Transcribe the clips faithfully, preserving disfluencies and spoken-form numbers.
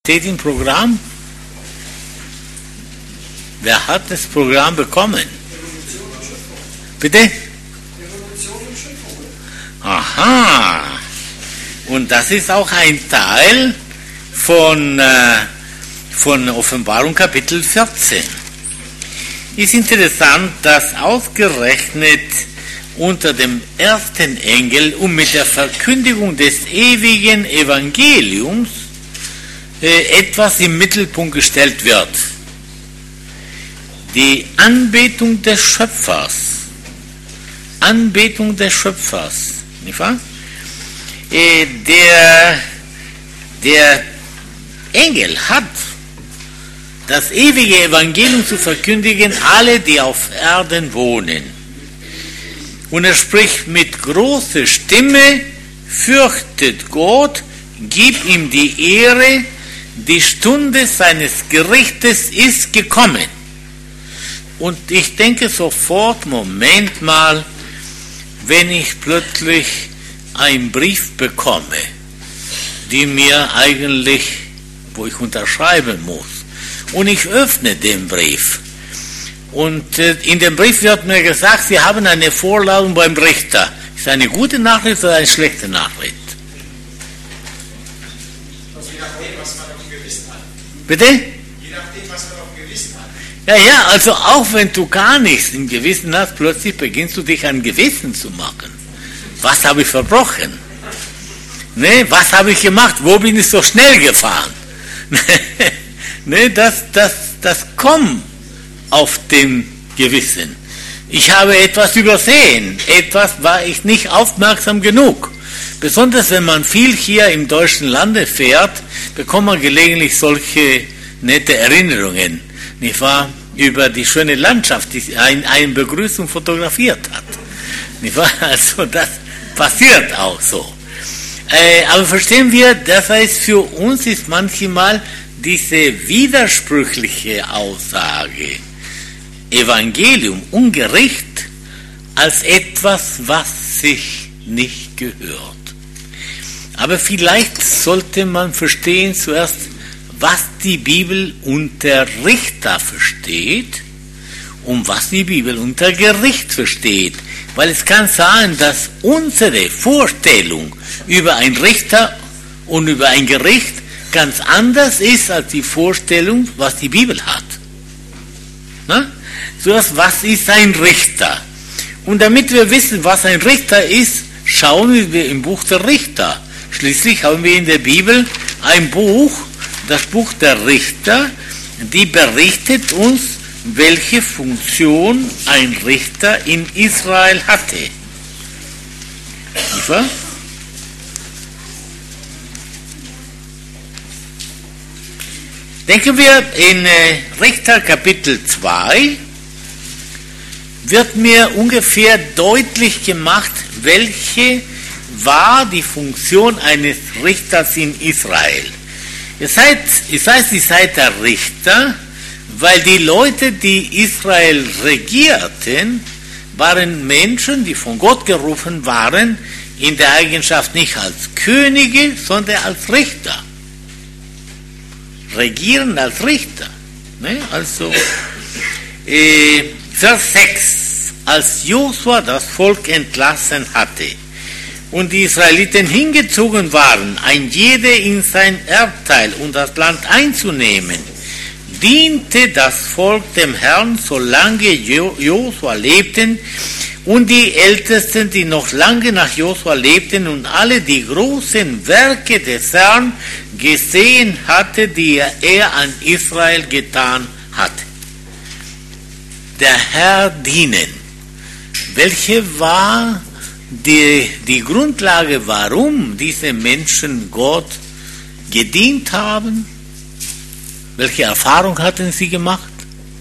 Steht im Programm? Wer hat das Programm bekommen? Evolution und Schöpfung. Bitte? Evolution und Schöpfung. Aha. Und das ist auch ein Teil von, äh, von Offenbarung Kapitel vierzehn. Ist interessant, dass ausgerechnet unter dem ersten Engel und mit der Verkündigung des ewigen Evangeliums äh, etwas im Mittelpunkt gestellt wird. Die Anbetung des Schöpfers. Anbetung des Schöpfers. Nicht wahr? Äh, der, der Engel hat das ewige Evangelium zu verkündigen, alle, die auf Erden wohnen. Und er spricht mit großer Stimme, fürchtet Gott, gib ihm die Ehre, die Stunde seines Gerichtes ist gekommen. Und ich denke sofort, Moment mal, wenn ich plötzlich einen Brief bekomme, die mir eigentlich, wo ich unterschreiben muss, und ich öffne den Brief. Und äh, in dem Brief wird mir gesagt, Sie haben eine Vorladung beim Richter. Ist das eine gute Nachricht oder eine schlechte Nachricht? Also je nachdem, was man auf dem Gewissen hat. Bitte? Je nachdem, was man auf dem Gewissen hat. Ja, ja, also auch wenn du gar nichts im Gewissen hast, plötzlich beginnst du dich an Gewissen zu machen. Was habe ich verbrochen? Ne, was habe ich gemacht? Wo bin ich so schnell gefahren? ne, das, das, das kommt auf dem Gewissen. Ich habe etwas übersehen, etwas war ich nicht aufmerksam genug. Besonders wenn man viel hier im deutschen Lande fährt, bekommt man gelegentlich solche nette Erinnerungen, nicht wahr, über die schöne Landschaft, die ein, eine Begrüßung fotografiert hat. Nicht wahr? Also das passiert auch so. Äh, aber verstehen wir, das heißt, für uns ist manchmal diese widersprüchliche Aussage, Evangelium und Gericht, als etwas, was sich nicht gehört. Aber vielleicht sollte man verstehen zuerst, was die Bibel unter Richter versteht und was die Bibel unter Gericht versteht. Weil es kann sein, dass unsere Vorstellung über einen Richter und über ein Gericht ganz anders ist als die Vorstellung, was die Bibel hat. Na? Zuerst, was ist ein Richter? Und damit wir wissen, was ein Richter ist, schauen wir im Buch der Richter. Schließlich haben wir in der Bibel ein Buch, das Buch der Richter, die berichtet uns, welche Funktion ein Richter in Israel hatte. Nicht wahr? Denken wir in äh, Richter Kapitel zwei, wird mir ungefähr deutlich gemacht, welche war die Funktion eines Richters in Israel. Ihr seid, ihr seid, ihr seid der Richter, weil die Leute, die Israel regierten, waren Menschen, die von Gott gerufen waren, in der Eigenschaft nicht als Könige, sondern als Richter. Regieren als Richter. Ne? Also, äh, Vers sechs. Als Josua das Volk entlassen hatte und die Israeliten hingezogen waren, ein jeder in sein Erbteil und das Land einzunehmen, diente das Volk dem Herrn, solange Josua lebten, und die Ältesten, die noch lange nach Josua lebten und alle die großen Werke des Herrn gesehen hatte, die er an Israel getan hatte. Der Herr dienen. Welche war die, die Grundlage, warum diese Menschen Gott gedient haben? Welche Erfahrung hatten sie gemacht?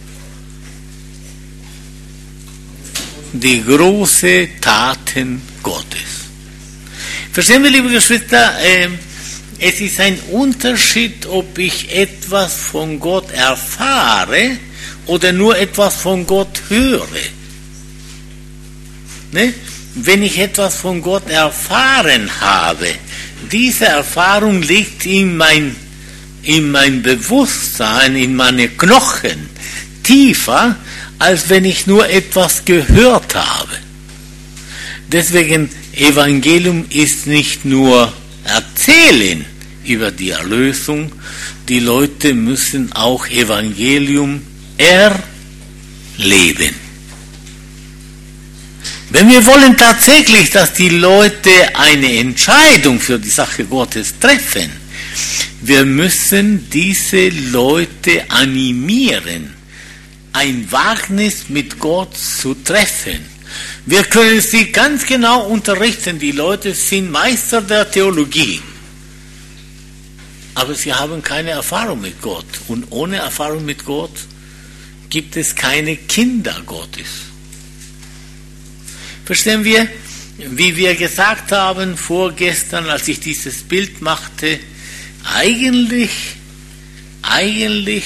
Die großen Taten Gottes. Verstehen wir, liebe Geschwister, äh, es ist ein Unterschied, ob ich etwas von Gott erfahre oder nur etwas von Gott höre. Ne? Wenn ich etwas von Gott erfahren habe, diese Erfahrung liegt in mein in mein Bewusstsein, in meine Knochen tiefer, als wenn ich nur etwas gehört habe. Deswegen, Evangelium ist nicht nur erzählen über die Erlösung, die Leute müssen auch Evangelium erleben. Wenn wir wollen tatsächlich, dass die Leute eine Entscheidung für die Sache Gottes treffen, wir müssen diese Leute animieren, ein Wagnis mit Gott zu treffen. Wir können sie ganz genau unterrichten, die Leute sind Meister der Theologie, aber sie haben keine Erfahrung mit Gott. Und ohne Erfahrung mit Gott gibt es keine Kinder Gottes. Verstehen wir, wie wir gesagt haben vorgestern, als ich dieses Bild machte, eigentlich, eigentlich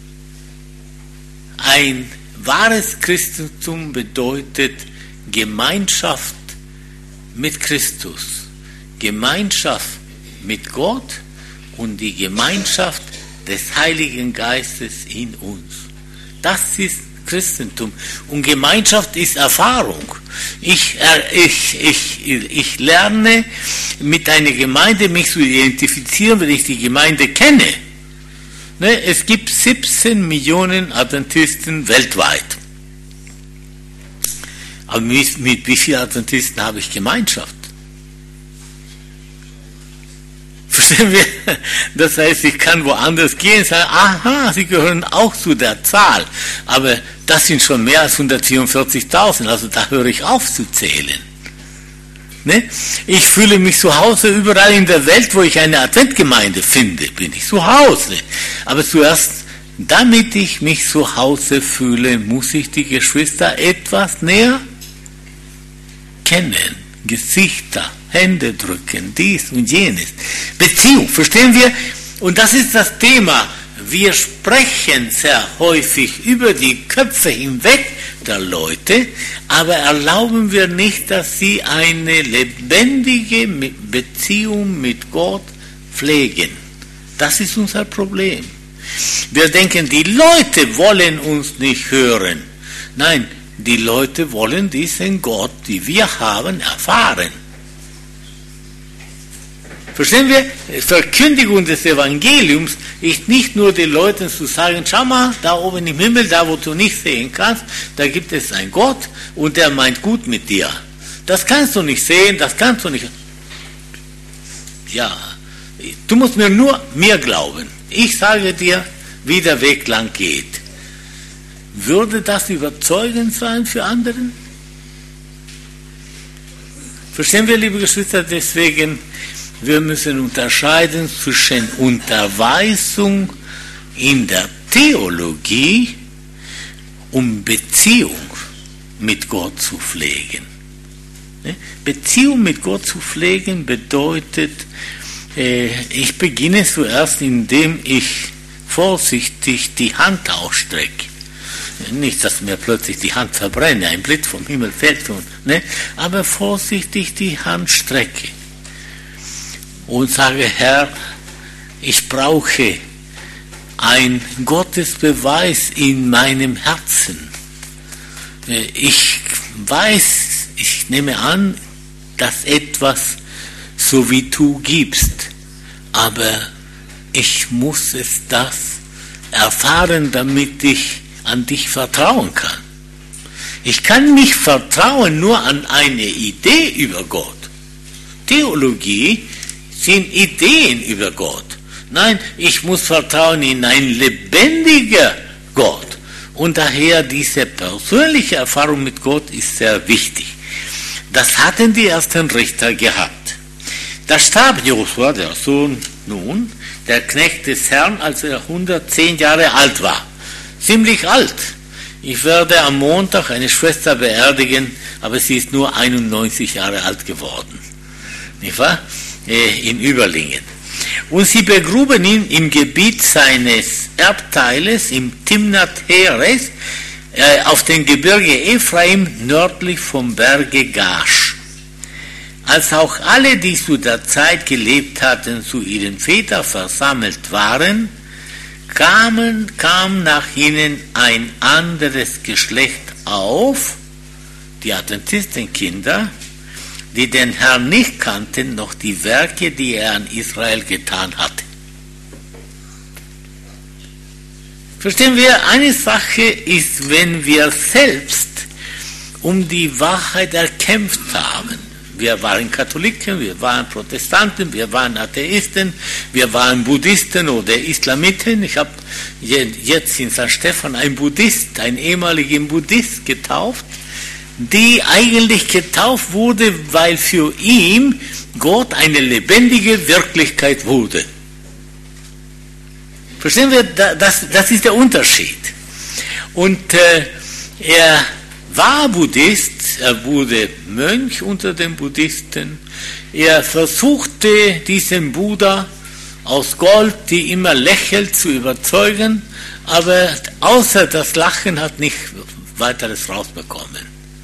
ein wahres Christentum bedeutet Gemeinschaft mit Christus, Gemeinschaft mit Gott und die Gemeinschaft des Heiligen Geistes in uns. Das ist Christentum. Und Gemeinschaft ist Erfahrung. Ich, ich, ich, ich lerne mit einer Gemeinde mich zu identifizieren, wenn ich die Gemeinde kenne. Ne, es gibt siebzehn Millionen Adventisten weltweit. Aber mit, mit wie vielen Adventisten habe ich Gemeinschaft? Verstehen wir? Das heißt, ich kann woanders gehen und sagen, aha, sie gehören auch zu der Zahl. Aber das sind schon mehr als hundertvierundvierzigtausend, also da höre ich auf zu zählen. Ne? Ich fühle mich zu Hause überall in der Welt, wo ich eine Adventgemeinde finde, bin ich zu Hause. Aber zuerst, damit ich mich zu Hause fühle, muss ich die Geschwister etwas näher kennen. Gesichter, Hände drücken, dies und jenes. Beziehung, verstehen wir? Und das ist das Thema. Wir sprechen sehr häufig über die Köpfe hinweg der Leute, aber erlauben wir nicht, dass sie eine lebendige Beziehung mit Gott pflegen. Das ist unser Problem. Wir denken, die Leute wollen uns nicht hören. Nein, die Leute wollen diesen Gott, den wir haben, erfahren. Verstehen wir? Verkündigung des Evangeliums ist nicht nur den Leuten zu sagen, schau mal, da oben im Himmel, da wo du nicht sehen kannst, da gibt es einen Gott und der meint gut mit dir. Das kannst du nicht sehen, das kannst du nicht. Ja, du musst mir nur mir glauben. Ich sage dir, wie der Weg lang geht. Würde das überzeugend sein für anderen? Verstehen wir, liebe Geschwister, deswegen, wir müssen unterscheiden zwischen Unterweisung in der Theologie und Beziehung mit Gott zu pflegen. Beziehung mit Gott zu pflegen bedeutet, ich beginne zuerst, indem ich vorsichtig die Hand ausstrecke. Nicht, dass mir plötzlich die Hand verbrenne, ein Blitz vom Himmel fällt, und, ne? aber vorsichtig die Hand strecke und sage, Herr, ich brauche ein Gottesbeweis in meinem Herzen. Ich weiß, ich nehme an, dass etwas so wie du gibst, aber ich muss es das erfahren, damit ich an dich vertrauen kann. Ich kann nicht vertrauen nur an eine Idee über Gott. Theologie sind Ideen über Gott. Nein, ich muss vertrauen in einen lebendigen Gott. Und daher diese persönliche Erfahrung mit Gott ist sehr wichtig. Das hatten die ersten Richter gehabt. Da starb Josua, der Sohn Nun, der Knecht des Herrn, als er hundertzehn Jahre alt war. Ziemlich alt. Ich werde am Montag eine Schwester beerdigen, aber sie ist nur einundneunzig Jahre alt geworden. Nicht wahr? In Überlingen. Und sie begruben ihn im Gebiet seines Erbteiles, im Timnat Heres, auf dem Gebirge Ephraim, nördlich vom Berge Gash. als auch alle, die zu der Zeit gelebt hatten, zu ihren Vätern versammelt waren, kamen, kam nach ihnen ein anderes Geschlecht auf, die Adventistenkinder, die den Herrn nicht kannten, noch die Werke, die er an Israel getan hatte. Verstehen wir, eine Sache ist, wenn wir selbst um die Wahrheit erkämpft haben. Wir waren Katholiken, wir waren Protestanten, wir waren Atheisten, wir waren Buddhisten oder Islamiten. Ich habe jetzt in Sankt Stephan einen Buddhist, einen ehemaligen Buddhist getauft, die eigentlich getauft wurde, weil für ihn Gott eine lebendige Wirklichkeit wurde. Verstehen wir, das, das ist der Unterschied. Und äh, er war Buddhist, er wurde Mönch unter den Buddhisten, er versuchte diesen Buddha aus Gold, die immer lächelt, zu überzeugen, aber außer das Lachen hat nicht weiteres rausbekommen.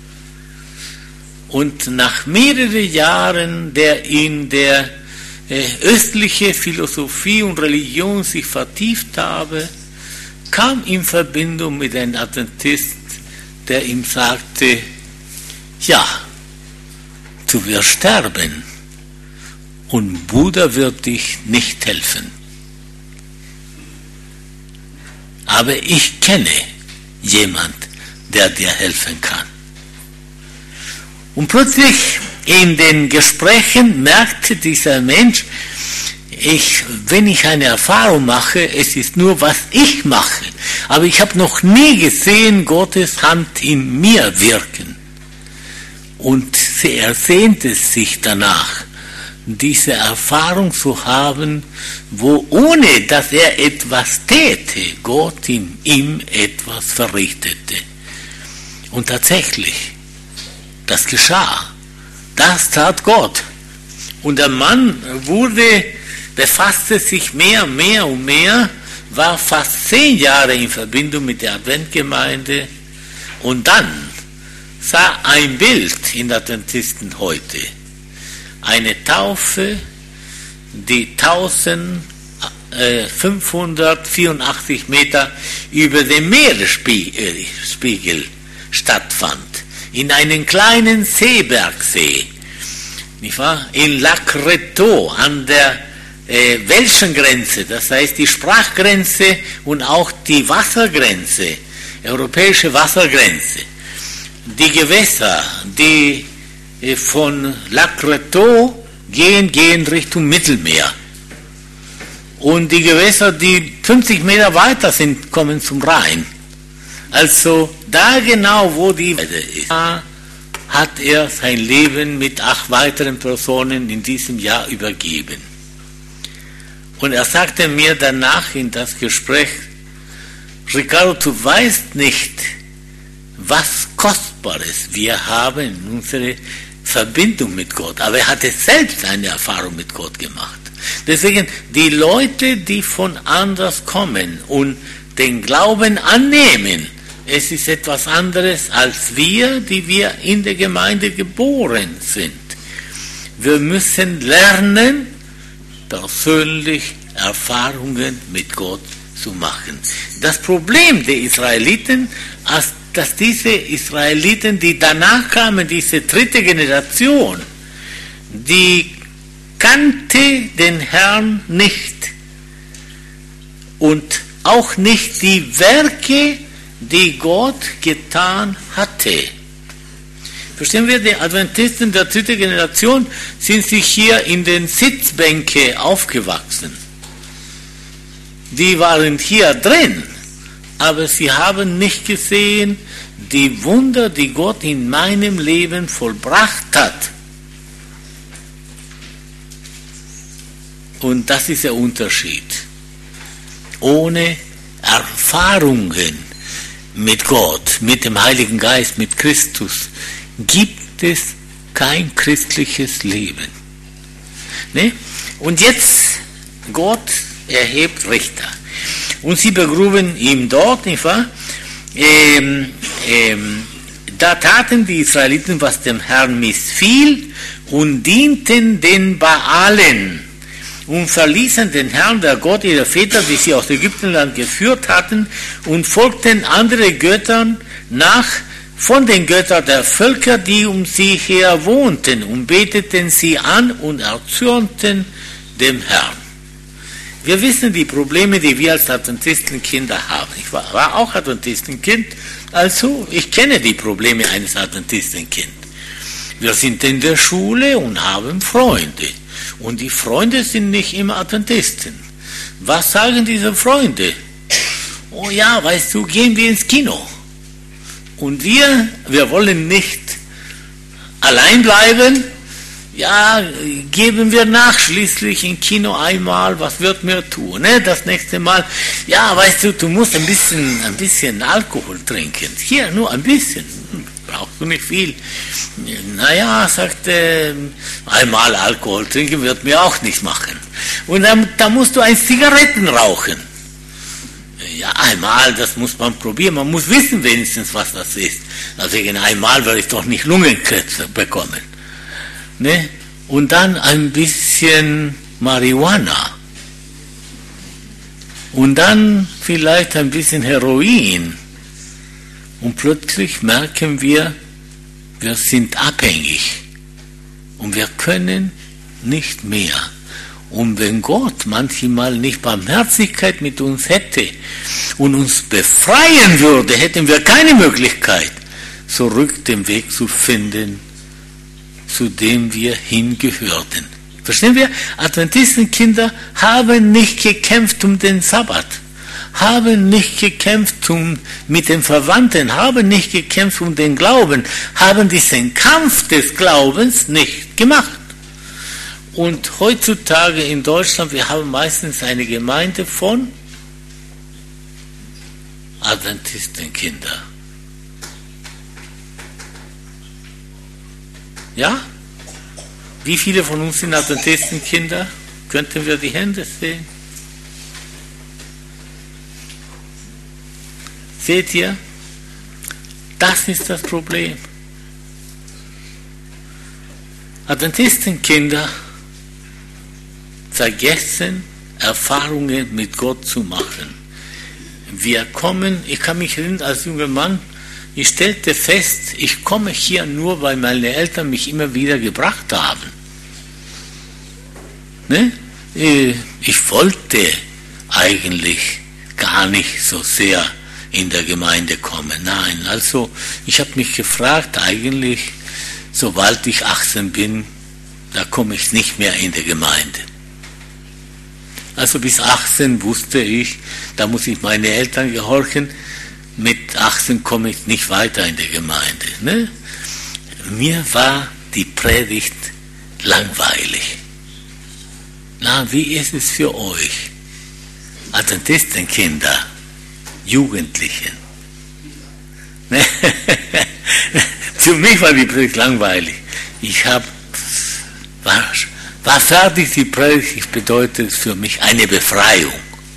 Und nach mehreren Jahren, der in der äh, östliche Philosophie und Religion sich vertieft habe, kam in Verbindung mit einem Adventist, der ihm sagte, ja, du wirst sterben und Buddha wird dich nicht helfen. Aber ich kenne jemand, der dir helfen kann. Und plötzlich in den Gesprächen merkte dieser Mensch, ich, wenn ich eine Erfahrung mache, es ist nur, was ich mache. Aber ich habe noch nie gesehen Gottes Hand in mir wirken. Und er sehnte sich danach, diese Erfahrung zu haben, wo ohne dass er etwas täte, Gott in ihm etwas verrichtete. Und tatsächlich, das geschah. Das tat Gott. Und der Mann wurde, befasste sich mehr, mehr und mehr, war fast zehn Jahre in Verbindung mit der Adventgemeinde und dann sah ein Bild in Adventisten heute. Eine Taufe, die eintausendfünfhundertvierundachtzig Meter über dem Meeresspiegel stattfand. In einem kleinen Seebergsee, nicht wahr? In Lac Rétaux an der äh, welschen Grenze, das heißt die Sprachgrenze und auch die Wassergrenze, europäische Wassergrenze. Die Gewässer, die äh, von Lac Rétaux gehen, gehen Richtung Mittelmeer. Und die Gewässer, die fünfzig Meter weiter sind, kommen zum Rhein. Also da genau, wo die ist, hat er sein Leben mit acht weiteren Personen in diesem Jahr übergeben. Und er sagte mir danach in das Gespräch, Ricardo, du weißt nicht, was Kostbares wir haben in unserer Verbindung mit Gott. Aber er hatte selbst eine Erfahrung mit Gott gemacht. Deswegen, die Leute, die von anders kommen und den Glauben annehmen, es ist etwas anderes als wir, die wir in der Gemeinde geboren sind. Wir müssen lernen, persönlich Erfahrungen mit Gott zu machen. Das Problem der Israeliten, dass diese Israeliten, die danach kamen, diese dritte Generation, die kannte den Herrn nicht und auch nicht die Werke, die Gott getan hatte. Verstehen wir, die Adventisten der dritten Generation sind sich hier in den Sitzbänken aufgewachsen. Die waren hier drin, aber sie haben nicht gesehen die Wunder, die Gott in meinem Leben vollbracht hat. Und das ist der Unterschied. Ohne Erfahrungen mit Gott, mit dem Heiligen Geist, mit Christus, gibt es kein christliches Leben. Ne? Und jetzt, Gott erhebt Richter. Und sie begruben ihn dort, nicht wahr? Ähm, ähm, da taten die Israeliten, was dem Herrn missfiel, und dienten den Baalen und verließen den Herrn, der Gott ihrer Väter, die sie aus Ägyptenland geführt hatten, und folgten andere Göttern nach von den Göttern der Völker, die um sie her wohnten, und beteten sie an und erzürnten dem Herrn. Wir wissen die Probleme, die wir als Adventistenkinder haben. Ich war, war auch Adventistenkind, also ich kenne die Probleme eines Adventistenkinds. Wir sind in der Schule und haben Freunde. Und die Freunde sind nicht immer Adventisten. Was sagen diese Freunde? Oh ja, weißt du, gehen wir ins Kino. Und wir, wir wollen nicht allein bleiben. Ja, geben wir nach, schließlich im Kino einmal, was wird mir tun? Ne? Das nächste Mal, ja, weißt du, du musst ein bisschen, ein bisschen Alkohol trinken. Hier, nur ein bisschen. Brauchst du nicht viel. Naja, sagt er, einmal Alkohol trinken wird mir auch nicht machen. Und dann, da musst du ein Zigaretten rauchen. Ja, einmal, das muss man probieren. Man muss wissen wenigstens, was das ist. Also gegen einmal werde ich doch nicht Lungenkrebs bekommen. Ne? Und dann ein bisschen Marihuana. Und dann vielleicht ein bisschen Heroin. Und plötzlich merken wir, wir sind abhängig. Und wir können nicht mehr. Und wenn Gott manchmal nicht Barmherzigkeit mit uns hätte und uns befreien würde, hätten wir keine Möglichkeit, zurück den Weg zu finden, zu dem wir hingehörten. Verstehen wir? Adventistenkinder haben nicht gekämpft um den Sabbat, haben nicht gekämpft um, mit den Verwandten, haben nicht gekämpft um den Glauben, haben diesen Kampf des Glaubens nicht gemacht. Und heutzutage in Deutschland, wir haben meistens eine Gemeinde von Adventistenkinder. Ja? Wie viele von uns sind Adventistenkinder? Könnten wir die Hände sehen? Seht ihr? Das ist das Problem. Adventistenkinder vergessen, Erfahrungen mit Gott zu machen. Wir kommen, ich kann mich erinnern, als junger Mann, ich stellte fest, ich komme hier nur, weil meine Eltern mich immer wieder gebracht haben. Ne? Ich wollte eigentlich gar nicht so sehr in der Gemeinde kommen. Nein, also ich habe mich gefragt, eigentlich, sobald ich achtzehn bin, da komme ich nicht mehr in der Gemeinde. Also bis achtzehn wusste ich, da muss ich meine Eltern gehorchen, mit achtzehn komme ich nicht weiter in der Gemeinde. Ne? Mir war die Predigt langweilig. Na, wie ist es für euch? Adventistenkinder, Jugendlichen. Ne? Für mich war die Predigt langweilig. Ich hab, war, war fertig, die Predigt bedeutet für mich eine Befreiung.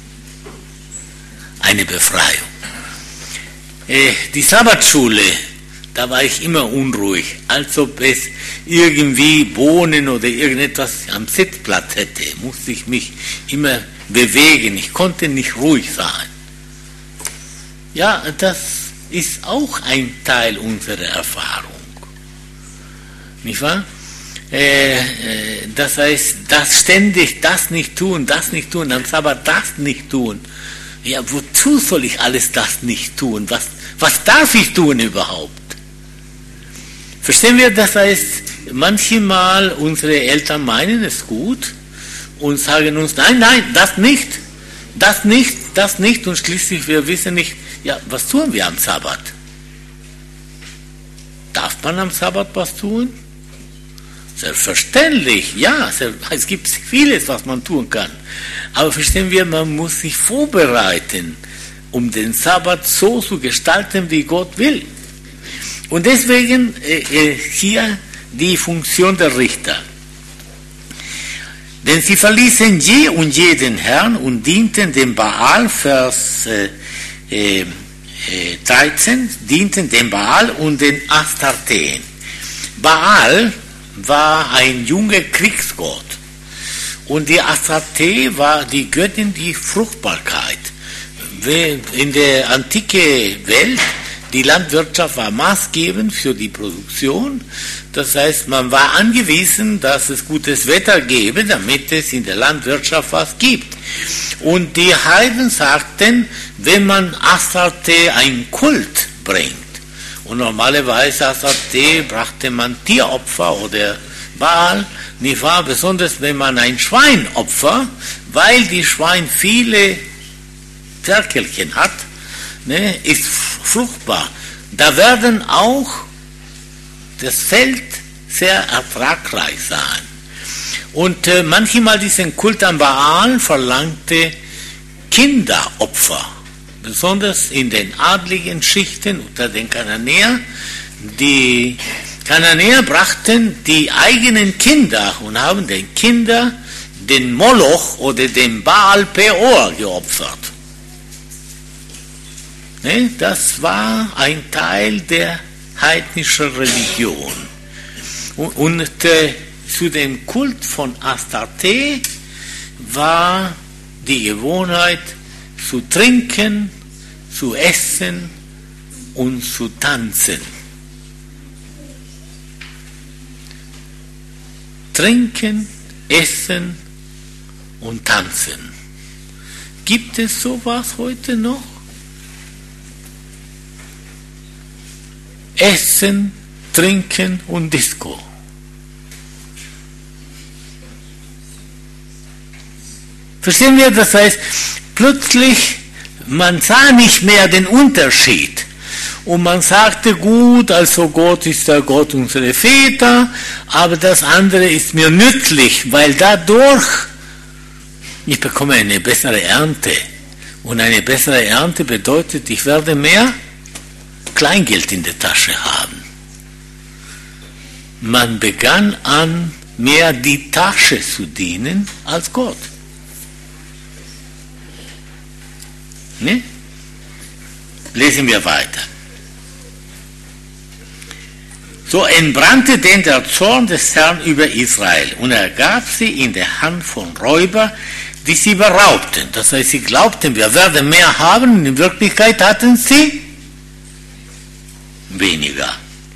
Eine Befreiung. Äh, die Sabbatschule, da war ich immer unruhig, als ob es irgendwie Bohnen oder irgendetwas am Sitzplatz hätte. Musste ich mich immer bewegen, ich konnte nicht ruhig sein. Ja, das ist auch ein Teil unserer Erfahrung. Nicht wahr? Äh, äh, das heißt, das ständig, das nicht tun, das nicht tun, am Sabbat das nicht tun. Ja, wozu soll ich alles das nicht tun? Was, was darf ich tun überhaupt? Verstehen wir, das heißt, manchmal unsere Eltern meinen es gut und sagen uns, nein, nein, das nicht, das nicht, das nicht, und schließlich wir wissen nicht, ja, was tun wir am Sabbat? Darf man am Sabbat was tun? Selbstverständlich, ja, es gibt vieles, was man tun kann. Aber verstehen wir, man muss sich vorbereiten, um den Sabbat so zu gestalten, wie Gott will. Und deswegen äh, hier die Funktion der Richter. Denn sie verließen je und je den Herrn und dienten dem Baal, Vers äh, äh, dreizehn, dienten dem Baal und den Astarten. Baal, war ein junger Kriegsgott. Und die Astarte war die Göttin die Fruchtbarkeit. In der antiken Welt, die Landwirtschaft war maßgebend für die Produktion. Das heißt, man war angewiesen, dass es gutes Wetter gäbe, damit es in der Landwirtschaft was gibt. Und die Heiden sagten, wenn man Astarte einen Kult bringt, und normalerweise Astarte brachte man Tieropfer oder Baal, nicht wahr? Besonders wenn man ein Schwein opfert, weil die Schwein viele Ferkelchen hat, ne, ist fruchtbar. Da werden auch das Feld sehr ertragreich sein. Und äh, manchmal diesen Kult an Baal verlangte Kinderopfer, besonders in den adligen Schichten unter den Kananäern. Die Kananäer brachten die eigenen Kinder und haben den Kindern den Moloch oder den Baal Peor geopfert. Ne? Das war ein Teil der heidnischen Religion. Und, und äh, zu dem Kult von Astarte war die Gewohnheit zu trinken, zu essen und zu tanzen. Trinken, essen und tanzen. Gibt es sowas heute noch? Essen, Trinken und Disco. Verstehen wir? Das heißt, plötzlich, man sah nicht mehr den Unterschied. Und man sagte, gut, also Gott ist der Gott unserer Väter, aber das andere ist mir nützlich, weil dadurch ich bekomme eine bessere Ernte. Und eine bessere Ernte bedeutet, ich werde mehr Kleingeld in der Tasche haben. Man begann an, mehr die Tasche zu dienen als Gott. Ne? Lesen wir weiter. So entbrannte denn der Zorn des Herrn über Israel und er gab sie in der Hand von Räubern, die sie beraubten. Das heißt, sie glaubten, wir werden mehr haben, und in Wirklichkeit hatten sie weniger.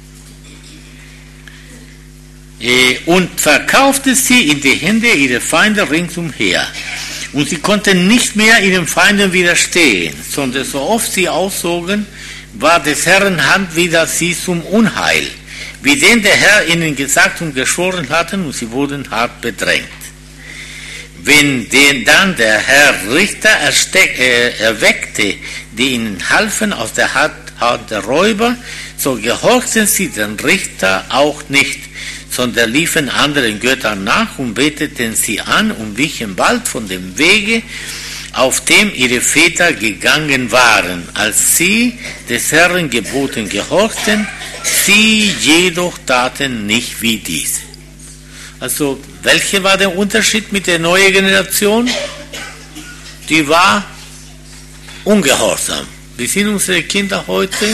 Und verkaufte sie in die Hände ihrer Feinde ringsumher. Und sie konnten nicht mehr ihren Feinden widerstehen, sondern so oft sie auszogen, war des Herrn Hand wieder sie zum Unheil, wie denn der Herr ihnen gesagt und geschworen hatten, und sie wurden hart bedrängt. Wenn denn dann der Herr Richter ersteck, äh, erweckte, die ihnen halfen aus der Hand der Räuber, so gehorchten sie den Richter auch nicht, sondern liefen anderen Göttern nach und beteten sie an und wichen bald von dem Wege, auf dem ihre Väter gegangen waren, als sie des Herrn Geboten gehorchten, sie jedoch taten nicht wie dies. Also, welcher war der Unterschied mit der neuen Generation? Die war ungehorsam. Wie sind unsere Kinder heute?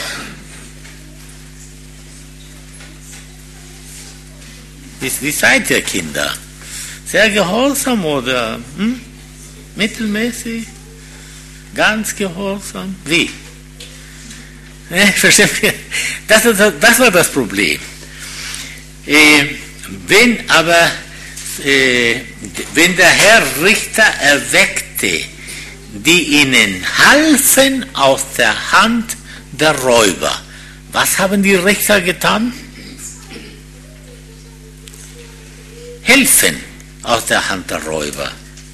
Wie, wie seid ihr Kinder? Sehr gehorsam oder hm? mittelmäßig? Ganz gehorsam? Wie? Ne, verstehen wir? Das, das war das Problem. Äh, wenn aber, äh, wenn der Herr Richter erweckte, die ihnen halfen aus der Hand der Räuber. Was haben die Richter getan? Helfen aus der Hand der Räuber.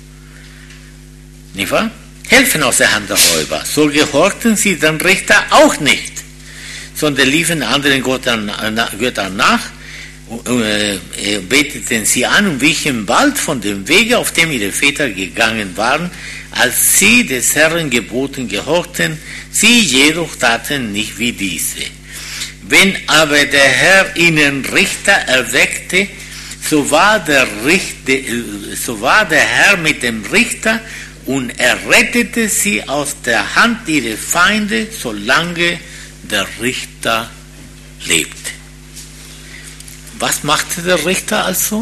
Nicht wahr? Helfen aus der Hand der Räuber. So gehorchten sie den Richter auch nicht, sondern liefen anderen Göttern, Göttern nach, äh, beteten sie an und wichen bald von dem Wege, auf dem ihre Väter gegangen waren, als sie des Herrn Geboten gehorchten, sie jedoch taten nicht wie diese. Wenn aber der Herr ihnen Richter erweckte, so war der, Richter, so war der Herr mit dem Richter und er rettete sie aus der Hand ihrer Feinde, solange der Richter lebte. Was machte der Richter also?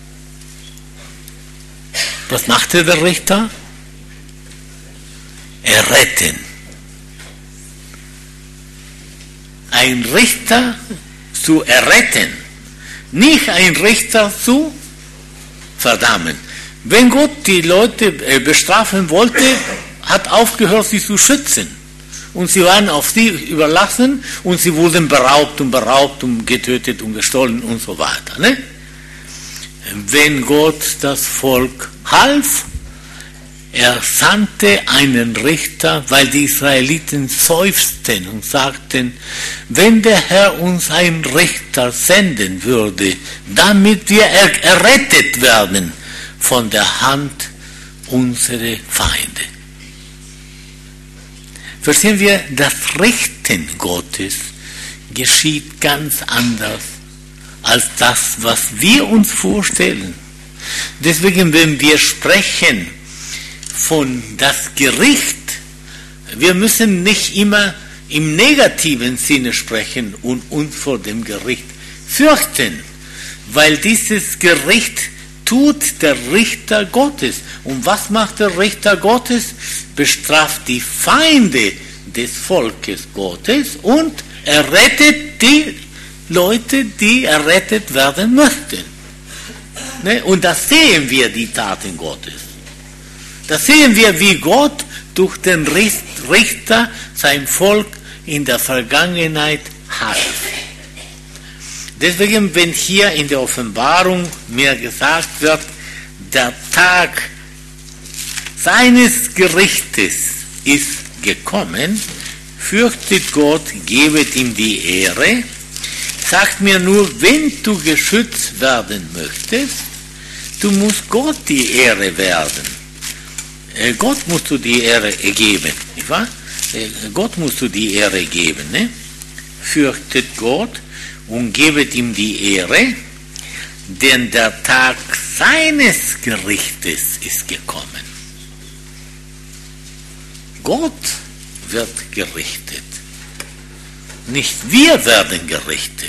Was machte der Richter? Erretten. Ein Richter zu erretten, nicht ein Richter zu verdammen. Wenn Gott die Leute bestrafen wollte, hat aufgehört, sie zu schützen. Und sie waren auf sie überlassen und sie wurden beraubt und beraubt und getötet und gestohlen und so weiter. Ne? Wenn Gott das Volk half, er sandte einen Richter, weil die Israeliten seufzten und sagten, wenn der Herr uns einen Richter senden würde, damit wir er- errettet werden von der Hand unserer Feinde. Verstehen wir, das Richten Gottes geschieht ganz anders als das, was wir uns vorstellen. Deswegen, wenn wir sprechen von das Gericht, wir müssen nicht immer im negativen Sinne sprechen und uns vor dem Gericht fürchten, weil dieses Gericht tut der Richter Gottes. Und was macht der Richter Gottes? Bestraft die Feinde des Volkes Gottes und errettet die Leute, die errettet werden möchten. Ne? Und das sehen wir, die Taten Gottes. Da sehen wir, wie Gott durch den Richter sein Volk in der Vergangenheit half. Deswegen, wenn hier in der Offenbarung mir gesagt wird, der Tag seines Gerichtes ist gekommen, fürchtet Gott, gebet ihm die Ehre, sagt mir nur, wenn du geschützt werden möchtest, du musst Gott die Ehre werden. Gott musst du die Ehre geben, nicht wahr? Gott musst du die Ehre geben, ne? Fürchtet Gott und gebet ihm die Ehre, denn der Tag seines Gerichtes ist gekommen. Gott wird gerichtet, nicht wir werden gerichtet,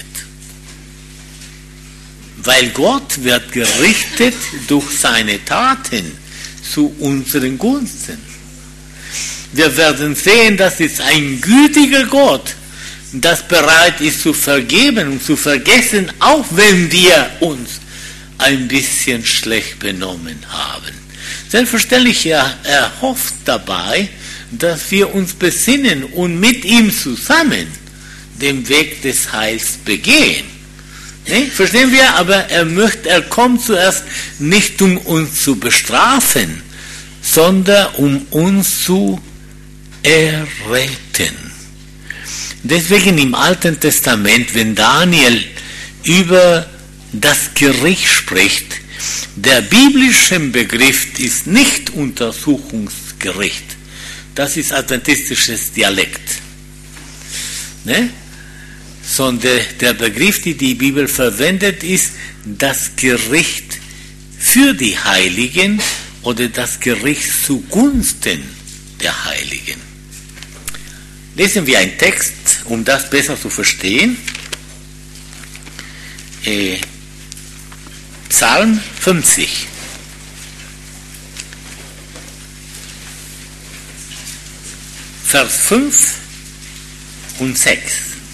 weil Gott wird gerichtet durch seine Taten zu unseren Gunsten. Wir werden sehen, das ist ein gütiger Gott, das bereit ist zu vergeben und zu vergessen, auch wenn wir uns ein bisschen schlecht benommen haben. Selbstverständlich, er, er hofft dabei, dass wir uns besinnen und mit ihm zusammen den Weg des Heils begehen. Ne? Verstehen wir? Aber er möchte, er kommt zuerst nicht, um uns zu bestrafen, sondern um uns zu erretten. Deswegen im Alten Testament, wenn Daniel über das Gericht spricht, der biblische Begriff ist nicht Untersuchungsgericht. Das ist adventistisches Dialekt. Ne? Sondern der Begriff, den die Bibel verwendet, ist das Gericht für die Heiligen oder das Gericht zugunsten der Heiligen. Lesen wir einen Text, um das besser zu verstehen. Äh, Psalm fünfzig. Vers fünf und sechs.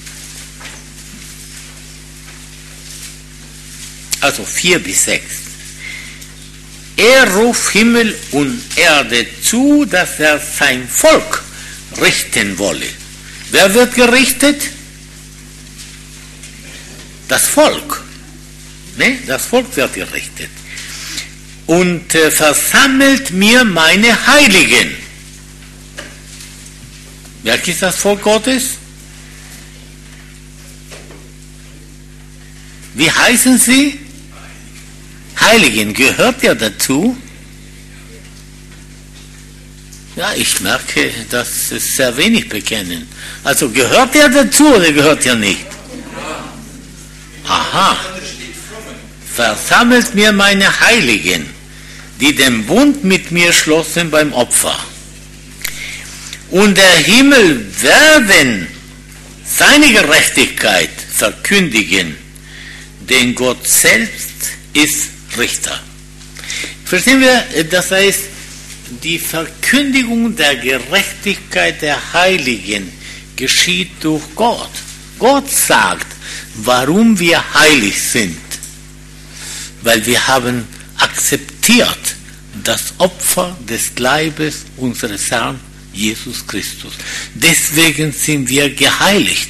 Also vier bis sechs. Er ruft Himmel und Erde zu, dass er sein Volk richten wolle. Wer wird gerichtet? Das Volk. Ne? Das Volk wird gerichtet. Und äh, versammelt mir meine Heiligen. Wer ist das Volk Gottes? Wie heißen sie? Heiligen, gehört ja dazu? Ja, ich merke, dass es sehr wenig bekennen. Also gehört er dazu oder gehört er nicht? Aha. Versammelt mir meine Heiligen, die den Bund mit mir schlossen beim Opfer. Und der Himmel werden seine Gerechtigkeit verkündigen. denn Gott selbst ist Richter. Verstehen wir, das heißt, die Verkündigung der Gerechtigkeit der Heiligen geschieht durch Gott. Gott sagt, warum wir heilig sind, weil wir haben akzeptiert das Opfer des Leibes unseres Herrn Jesus Christus. Deswegen sind wir geheiligt.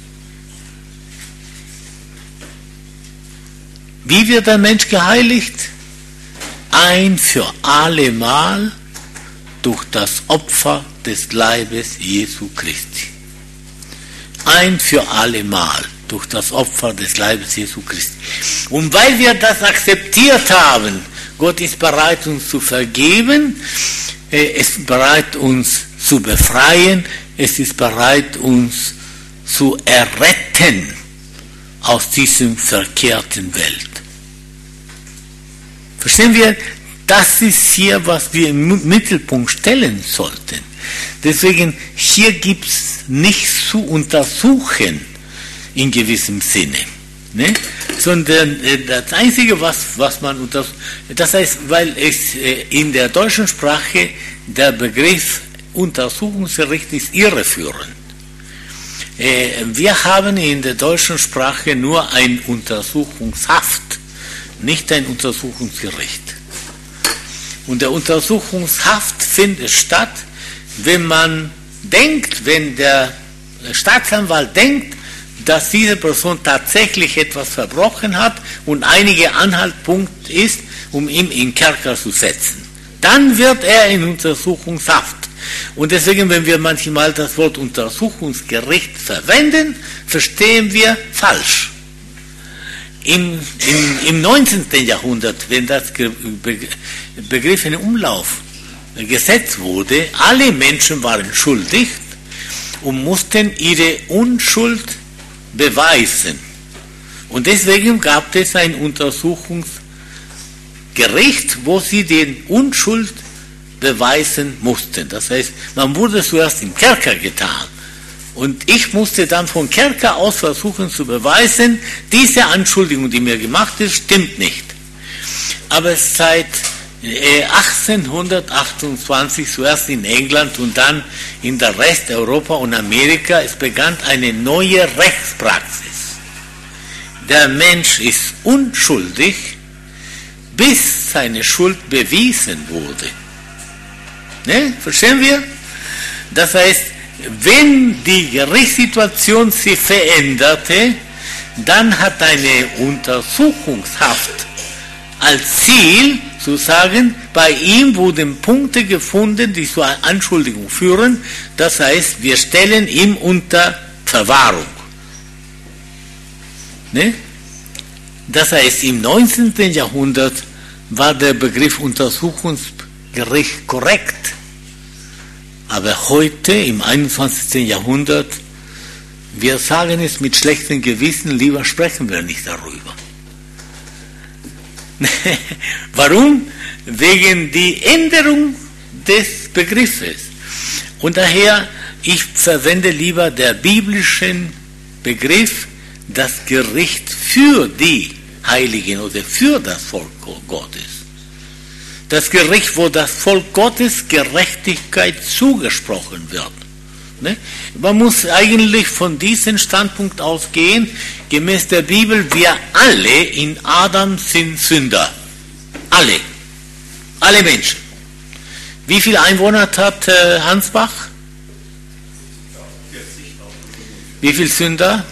Wie wird der Mensch geheiligt? Ein für allemal durch das Opfer des Leibes Jesu Christi. Ein für allemal durch das Opfer des Leibes Jesu Christi. Und weil wir das akzeptiert haben, Gott ist bereit, uns zu vergeben, er ist bereit, uns zu befreien, es ist bereit, uns zu erretten aus diesem verkehrten Welt. Verstehen wir? Das ist hier, was wir im Mittelpunkt stellen sollten. Deswegen, hier gibt es nichts zu untersuchen in gewissem Sinne. Ne? Sondern das Einzige, was, was man untersucht, das heißt, weil es in der deutschen Sprache der Begriff Untersuchungsgericht ist irreführend. Wir haben in der deutschen Sprache nur ein Untersuchungshaft, nicht ein Untersuchungsgericht. Und der Untersuchungshaft findet statt, wenn man denkt, wenn der Staatsanwalt denkt, dass diese Person tatsächlich etwas verbrochen hat und einige Anhaltspunkt ist, um ihn in den Kerker zu setzen. Dann wird er in Untersuchungshaft. Und deswegen, wenn wir manchmal das Wort Untersuchungsgericht verwenden, verstehen wir falsch. Im, im, im neunzehnten Jahrhundert, wenn das Begriff in Umlauf gesetzt wurde, alle Menschen waren schuldig und mussten ihre Unschuld beweisen. Und deswegen gab es ein Untersuchungsgericht, wo sie den Unschuld beweisen mussten. Das heißt, man wurde zuerst im Kerker getan. Und ich musste dann vom Kerker aus versuchen zu beweisen, diese Anschuldigung, die mir gemacht ist, stimmt nicht. Aber seit achtzehnhundertachtundzwanzig, zuerst in England und dann in der Rest Europa und Amerika, es begann eine neue Rechtspraxis. Der Mensch ist unschuldig, bis seine Schuld bewiesen wurde. Ne? Verstehen wir? Das heißt, wenn die Gerichtssituation sich veränderte, dann hat eine Untersuchungshaft als Ziel zu sagen, bei ihm wurden Punkte gefunden, die zu einer Anschuldigung führen. Das heißt, wir stellen ihn unter Verwahrung. Ne? Das heißt, im neunzehnten Jahrhundert war der Begriff Untersuchungsgericht korrekt. Aber heute, im einundzwanzigsten Jahrhundert, wir sagen es mit schlechtem Gewissen, lieber sprechen wir nicht darüber. Warum? Wegen der Änderung des Begriffes. Und daher, ich verwende lieber der biblischen Begriff, das Gericht für die Heiligen oder für das Volk Gottes. Das Gericht, wo das Volk Gottes Gerechtigkeit zugesprochen wird. Ne? Man muss eigentlich von diesem Standpunkt ausgehen, gemäß der Bibel, wir alle in Adam sind Sünder. Alle. Alle Menschen. Wie viele Einwohner hat äh, Ansbach? Wie viele Sünder?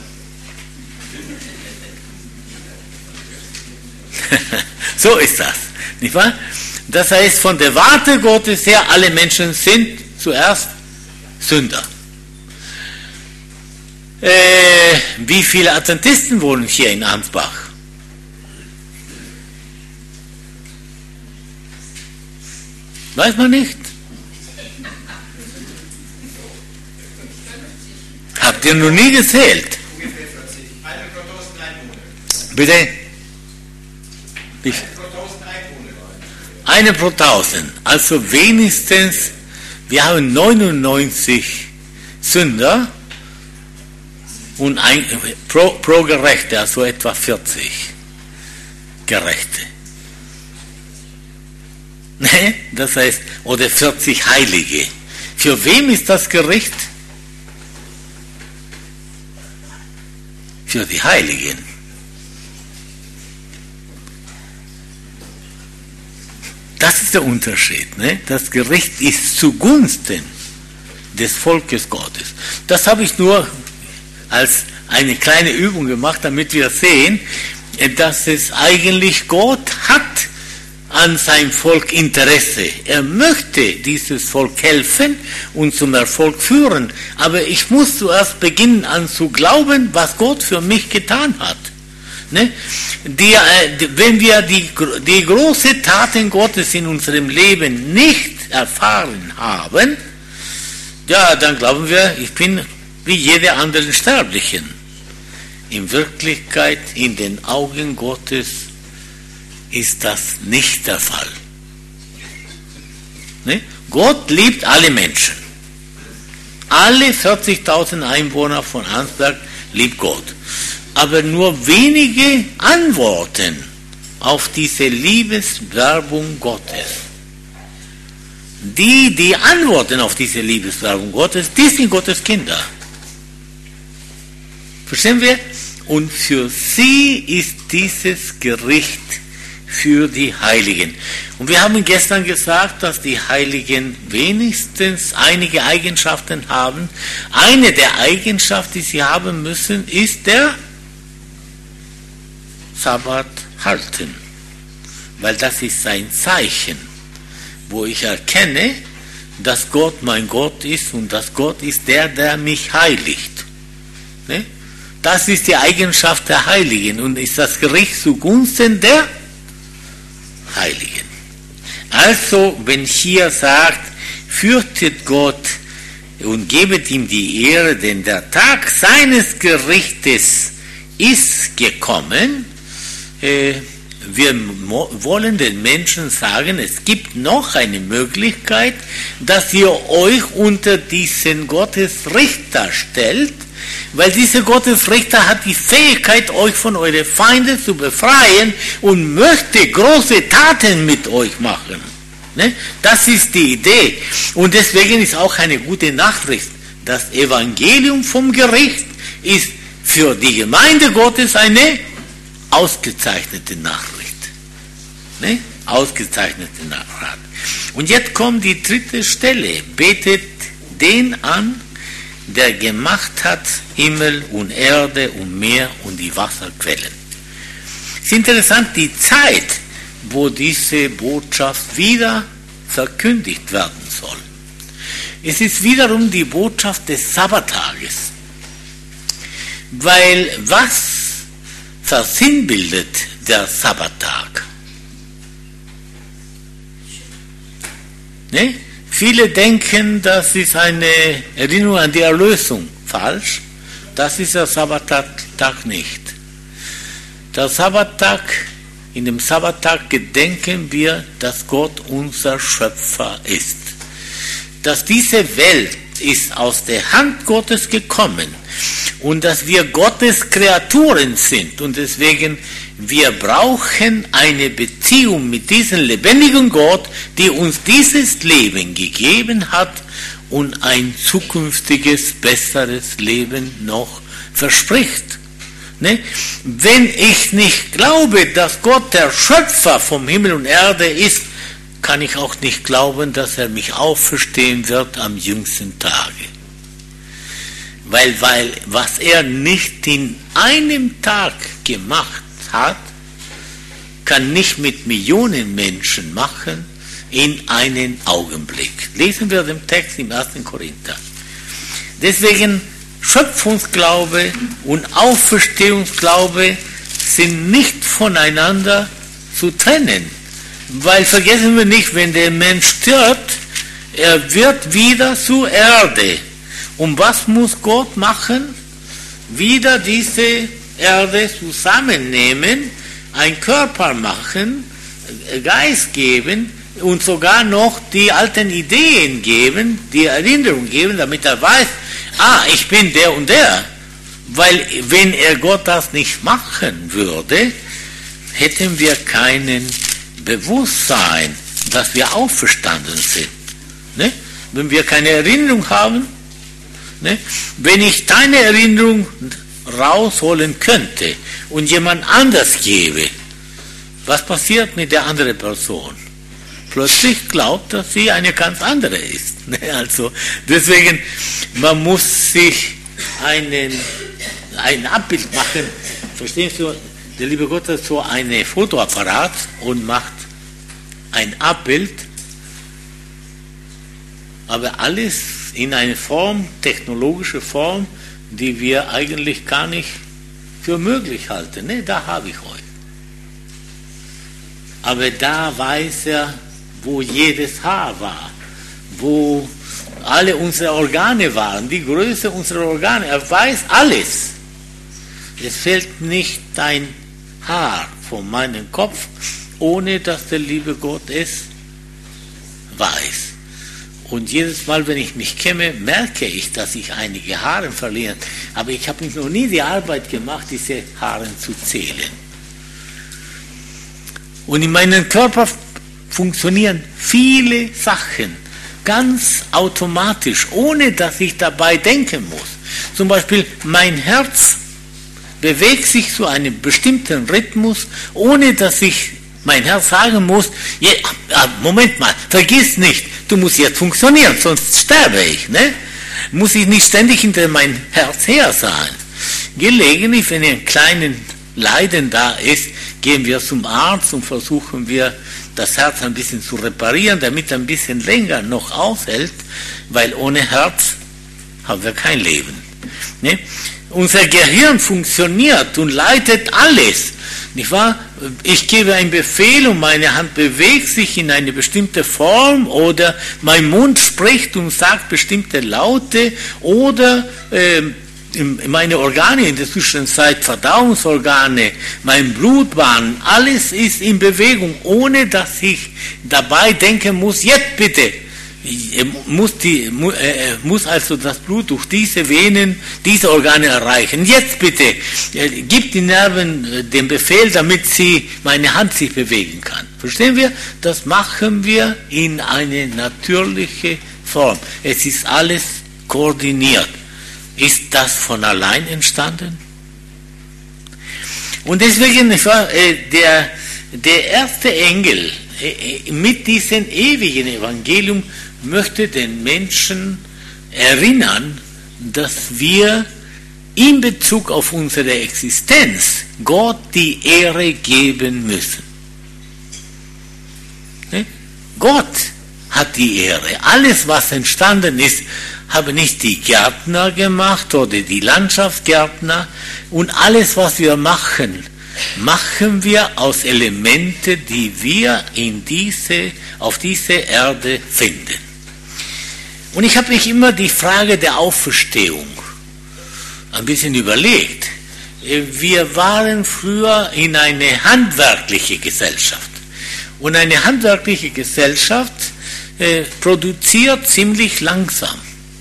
So ist das, nicht wahr? Das heißt, von der Warte Gottes her, alle Menschen sind zuerst Sünder. Äh, wie viele Adventisten wohnen hier in Ansbach? Weiß man nicht. Habt ihr noch nie gezählt? Ungefähr vierzig. Eine pro tausend Einwohner. Bitte? Wie viel? Eine pro tausend Einwohner. Eine pro tausend. Also wenigstens, wir haben neunundneunzig Sünder und ein, pro, pro Gerechte, also etwa vierzig. Gerechte. Ne? Das heißt, oder vierzig Heilige. Für wem ist das Gericht? Für die Heiligen. Das ist der Unterschied. Ne? Das Gericht ist zugunsten des Volkes Gottes. Das habe ich nur als eine kleine Übung gemacht, damit wir sehen, dass es eigentlich Gott hat an sein Volk Interesse. Er möchte dieses Volk helfen und zum Erfolg führen. Aber ich muss zuerst beginnen an zu glauben, was Gott für mich getan hat. Ne? Die, wenn wir die, die großen Taten Gottes in unserem Leben nicht erfahren haben, ja, dann glauben wir, ich bin wie jede anderen Sterblichen. In Wirklichkeit, in den Augen Gottes, ist das nicht der Fall. Ne? Gott liebt alle Menschen. Alle vierzigtausend Einwohner von Arnsberg liebt Gott. Aber nur wenige antworten auf diese Liebeswerbung Gottes. Die, die antworten auf diese Liebeswerbung Gottes, die sind Gottes Kinder. Verstehen wir? Und für sie ist dieses Gericht für die Heiligen. Und wir haben gestern gesagt, dass die Heiligen wenigstens einige Eigenschaften haben. Eine der Eigenschaften, die sie haben müssen, ist der Sabbat halten. Weil das ist sein Zeichen, wo ich erkenne, dass Gott mein Gott ist und dass Gott ist der, der mich heiligt. Ne? Das ist die Eigenschaft der Heiligen und ist das Gericht zugunsten der Heiligen. Also, wenn hier sagt, fürchtet Gott und gebet ihm die Ehre, denn der Tag seines Gerichtes ist gekommen, äh, wir wollen den Menschen sagen, es gibt noch eine Möglichkeit, dass ihr euch unter diesen Gottesrichter stellt, weil dieser Gottesrichter hat die Fähigkeit, euch von euren Feinden zu befreien und möchte große Taten mit euch machen. Ne? Das ist die Idee. Und deswegen ist auch eine gute Nachricht. Das Evangelium vom Gericht ist für die Gemeinde Gottes eine ausgezeichnete Nachricht. Ne? Ausgezeichnete Nachricht. Und jetzt kommt die dritte Stelle. Betet den an, der gemacht hat Himmel und Erde und Meer und die Wasserquellen. Es ist interessant, die Zeit, wo diese Botschaft wieder verkündigt werden soll. Es ist wiederum die Botschaft des Sabbattages. Weil was versinnbildet der Sabbattag? Ne? Viele denken, das ist eine Erinnerung an die Erlösung. Falsch. Das ist der Sabbattag nicht. Der Sabbattag, in dem Sabbattag gedenken wir, dass Gott unser Schöpfer ist. Dass diese Welt ist aus der Hand Gottes gekommen und dass wir Gottes Kreaturen sind und deswegen wir brauchen eine Beziehung mit diesem lebendigen Gott, die uns dieses Leben gegeben hat und ein zukünftiges, besseres Leben noch verspricht. Ne? Wenn ich nicht glaube, dass Gott der Schöpfer vom Himmel und Erde ist, kann ich auch nicht glauben, dass er mich auferstehen wird am jüngsten Tage. Weil, weil was er nicht in einem Tag gemacht hat, kann nicht mit Millionen Menschen machen in einen Augenblick. Lesen wir den Text im ersten Korinther. Deswegen Schöpfungsglaube und Auferstehungsglaube sind nicht voneinander zu trennen. Weil vergessen wir nicht, wenn der Mensch stirbt, er wird wieder zur Erde. Und was muss Gott machen? Wieder diese Erde zusammennehmen, einen Körper machen, Geist geben und sogar noch die alten Ideen geben, die Erinnerung geben, damit er weiß, ah, ich bin der und der. Weil wenn er Gott das nicht machen würde, hätten wir keinen Bewusstsein, dass wir auferstanden sind. Ne? Wenn wir keine Erinnerung haben, ne? Wenn ich deine Erinnerung rausholen könnte und jemand anders gebe, was passiert mit der anderen Person? Plötzlich glaubt, dass sie eine ganz andere ist. Ne? Also deswegen, man muss sich einen, ein Abbild machen. Verstehst du? Der liebe Gott hat so einen Fotoapparat und macht ein Abbild, aber alles in eine Form, technologische Form, die wir eigentlich gar nicht für möglich halten. Ne, da habe ich euch. Aber da weiß er, wo jedes Haar war, wo alle unsere Organe waren, die Größe unserer Organe. Er weiß alles. Es fällt nicht ein Haar von meinem Kopf, ohne dass der liebe Gott es weiß. Und jedes Mal, wenn ich mich kämme, merke ich, dass ich einige Haare verliere. Aber ich habe noch nie die Arbeit gemacht, diese Haare zu zählen. Und in meinem Körper funktionieren viele Sachen ganz automatisch, ohne dass ich dabei denken muss. Zum Beispiel mein Herz bewegt sich zu einem bestimmten Rhythmus, ohne dass ich mein Herz sagen muss, ja, Moment mal, vergiss nicht, du musst jetzt funktionieren, sonst sterbe ich. Ne? Muss ich nicht ständig hinter mein Herz her sein. Gelegentlich, wenn ein kleines Leiden da ist, gehen wir zum Arzt und versuchen wir, das Herz ein bisschen zu reparieren, damit es ein bisschen länger noch aushält, weil ohne Herz haben wir kein Leben. Ne? Unser Gehirn funktioniert und leitet alles. Nicht wahr? Ich gebe einen Befehl und meine Hand bewegt sich in eine bestimmte Form oder mein Mund spricht und sagt bestimmte Laute oder äh, meine Organe in der Zwischenzeit, Verdauungsorgane, mein Blutbahn, alles ist in Bewegung, ohne dass ich dabei denken muss, jetzt bitte, muss, die, äh, muss also das Blut durch diese Venen, diese Organe erreichen. Jetzt bitte, äh, gib die Nerven äh, den Befehl, damit sie meine Hand sich bewegen kann. Verstehen wir? Das machen wir in eine natürliche Form. Es ist alles koordiniert. Ist das von allein entstanden? Und deswegen war äh, der, der erste Engel äh, mit diesem ewigen Evangelium möchte den Menschen erinnern, dass wir in Bezug auf unsere Existenz Gott die Ehre geben müssen. Ne? Gott hat die Ehre. Alles, was entstanden ist, haben nicht die Gärtner gemacht oder die Landschaftsgärtner. Und alles, was wir machen, machen wir aus Elemente, die wir in diese, auf dieser Erde finden. Und ich habe mich immer die Frage der Auferstehung ein bisschen überlegt. Wir waren früher in eine handwerkliche Gesellschaft. Und eine handwerkliche Gesellschaft äh, produziert ziemlich langsam.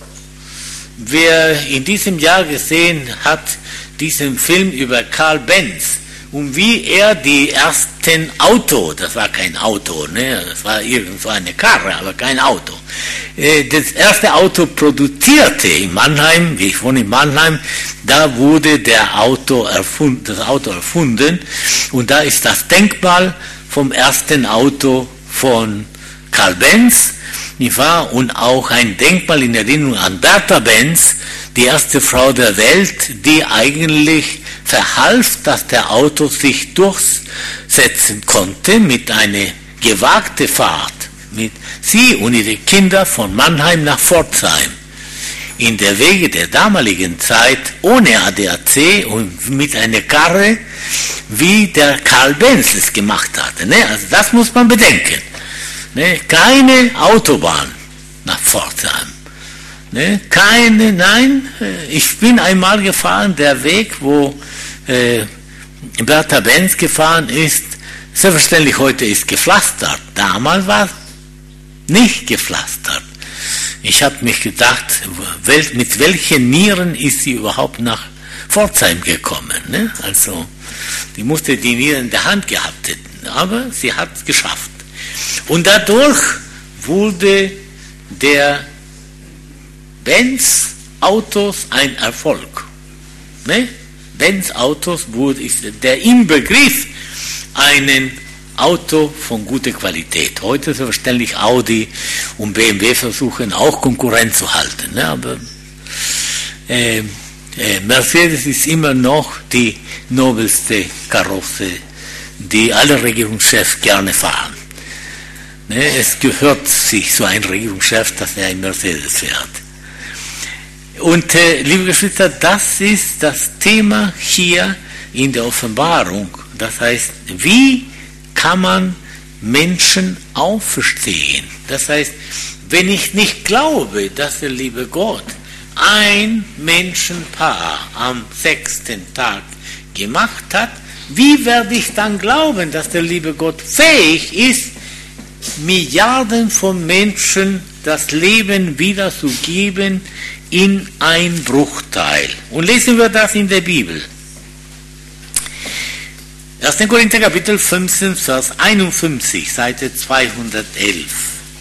Wer in diesem Jahr gesehen hat, diesen Film über Karl Benz und wie er die ersten Auto, das war kein Auto, ne, das war irgend so eine Karre, aber kein Auto, äh, das erste Auto produzierte in Mannheim, wie ich wohne in Mannheim, da wurde der Auto erfunden, das Auto erfunden und da ist das Denkmal vom ersten Auto von Karl Benz, nicht wahr? Und auch ein Denkmal in Erinnerung an Bertha Benz, die erste Frau der Welt, die eigentlich verhalf, dass der Auto sich durchsetzen konnte mit einer gewagten Fahrt mit sie und ihre Kinder von Mannheim nach Pforzheim. In der Wege der damaligen Zeit ohne A D A C und mit einer Karre, wie der Karl Benz es gemacht hatte. Ne? Also das muss man bedenken. Ne? Keine Autobahn nach Pforzheim. Ne? Keine, nein, ich bin einmal gefahren, der Weg, wo äh, Bertha Benz gefahren ist, selbstverständlich heute ist gepflastert. Damals war nicht gepflastert. Ich habe mich gedacht, mit welchen Nieren ist sie überhaupt nach Pforzheim gekommen. Ne? Also, die musste die nie in der Hand gehabt hätten, aber sie hat es geschafft. Und dadurch wurde der Benz Autos ein Erfolg. Ne? Benz Autos wurde, ist der Inbegriff einen Auto von guter Qualität. Heute selbstverständlich Audi und B M W versuchen auch Konkurrenz zu halten. Ne? Aber äh, äh, Mercedes ist immer noch die nobelste Karosse, die alle Regierungschefs gerne fahren. Ne? Es gehört sich so ein Regierungschef, dass er ein Mercedes fährt. Und äh, liebe Geschwister, das ist das Thema hier in der Offenbarung. Das heißt, wie kann man Menschen auferstehen? Das heißt, wenn ich nicht glaube, dass der liebe Gott ein Menschenpaar am sechsten Tag gemacht hat, wie werde ich dann glauben, dass der liebe Gott fähig ist, Milliarden von Menschen das Leben wiederzugeben in ein Bruchteil? Und lesen wir das in der Bibel. erster Korinther Kapitel fünfzehn, Vers einundfünfzig, Seite zweihundertelf.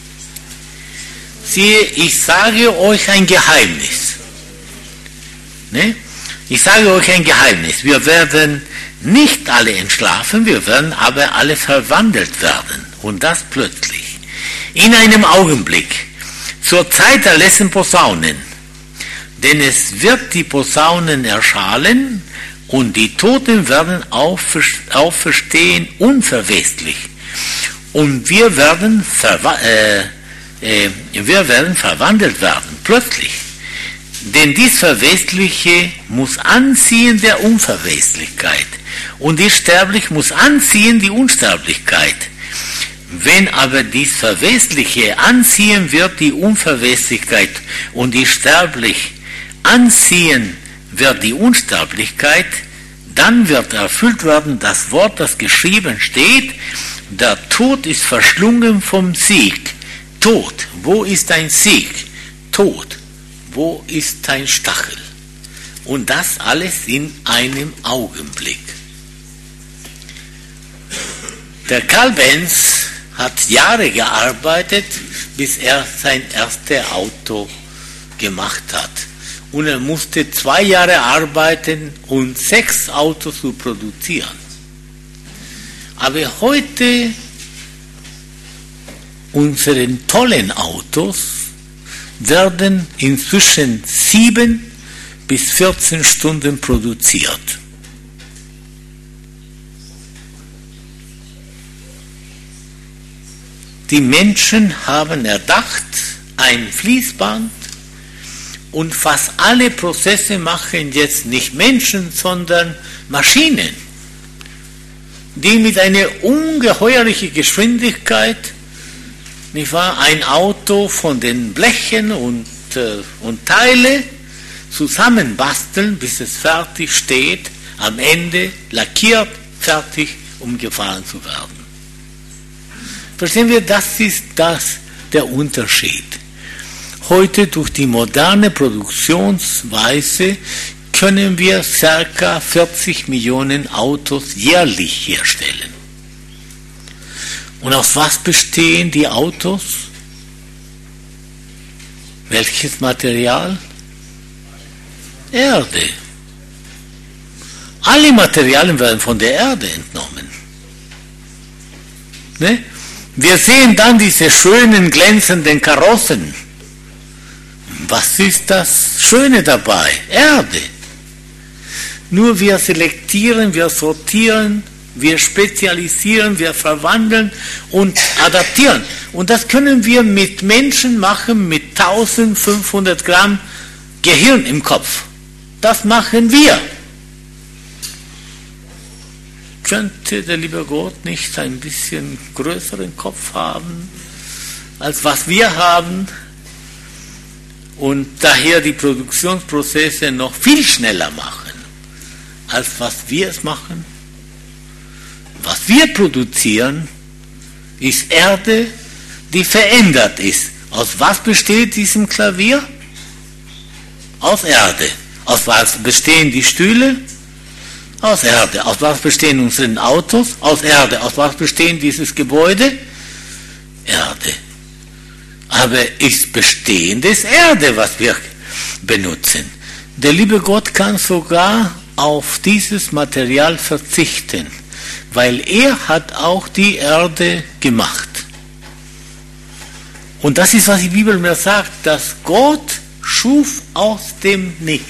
Siehe, ich sage euch ein Geheimnis. Ne? Ich sage euch ein Geheimnis. Wir werden nicht alle entschlafen, wir werden aber alle verwandelt werden. Und das plötzlich. In einem Augenblick. Zur Zeit der letzten Posaunen. Denn es wird die Posaunen erschallen, und die Toten werden auferstehen unverweslich. Und wir werden, verwa- äh, äh, wir werden verwandelt werden, plötzlich. Denn dies Verwesliche muss anziehen der Unverweslichkeit. Und dies Sterblich muss anziehen die Unsterblichkeit. Wenn aber dies Verwesliche anziehen wird die Unverweslichkeit und die Sterblich anziehen wird die Unsterblichkeit, dann wird erfüllt werden das Wort, das geschrieben steht, der Tod ist verschlungen vom Sieg. Tod, wo ist dein Sieg? Tod, wo ist dein Stachel? Und das alles in einem Augenblick. Der Karl Benz hat Jahre gearbeitet, bis er sein erstes Auto gemacht hat. Und er musste zwei Jahre arbeiten, um sechs Autos zu produzieren. Aber heute, unsere tollen Autos werden inzwischen sieben bis vierzehn Stunden produziert. Die Menschen haben erdacht, ein Fließband, und fast alle Prozesse machen jetzt nicht Menschen, sondern Maschinen, die mit einer ungeheuerlichen Geschwindigkeit, nicht wahr, ein Auto von den Blechen und, äh, und Teile zusammenbasteln, bis es fertig steht, am Ende lackiert, fertig, um gefahren zu werden. Verstehen wir, das ist das der Unterschied. Heute durch die moderne Produktionsweise können wir ca. vierzig Millionen Autos jährlich herstellen. Und aus was bestehen die Autos? Welches Material? Erde. Alle Materialien werden von der Erde entnommen. Ne? Wir sehen dann diese schönen, glänzenden Karossen. Was ist das Schöne dabei? Erde. Nur wir selektieren, wir sortieren, wir spezialisieren, wir verwandeln und adaptieren. Und das können wir mit Menschen machen mit eintausendfünfhundert Gramm Gehirn im Kopf. Das machen wir. Könnte der liebe Gott nicht ein bisschen größeren Kopf haben, als was wir haben? Und daher die Produktionsprozesse noch viel schneller machen, als was wir es machen. Was wir produzieren, ist Erde, die verändert ist. Aus was besteht diesem Klavier? Aus Erde. Aus was bestehen die Stühle? Aus Erde. Aus was bestehen unsere Autos? Aus Erde. Aus was bestehen dieses Gebäude? Erde. Aber ist bestehendes Erde, was wir benutzen. Der liebe Gott kann sogar auf dieses Material verzichten, weil er hat auch die Erde gemacht. Und das ist, was die Bibel mir sagt, dass Gott schuf aus dem Nichts.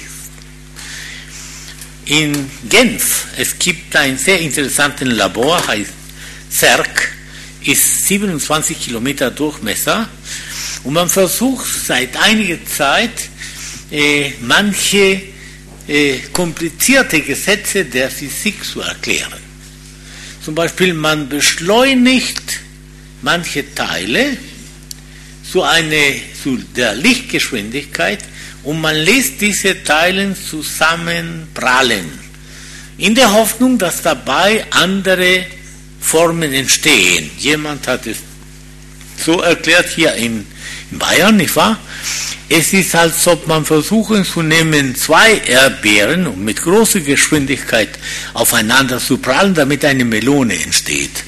In Genf, es gibt ein sehr interessantes Labor, heißt C E R C, ist siebenundzwanzig Kilometer Durchmesser und man versucht seit einiger Zeit äh, manche äh, komplizierte Gesetze der Physik zu erklären. Zum Beispiel, man beschleunigt manche Teile zu, eine, zu der Lichtgeschwindigkeit und man lässt diese Teile zusammen prallen, in der Hoffnung, dass dabei andere Formen entstehen. Jemand hat es so erklärt hier in Bayern, nicht wahr? Es ist, als ob man versuchen zu nehmen, zwei Erdbeeren und mit großer Geschwindigkeit aufeinander zu prallen, damit eine Melone entsteht.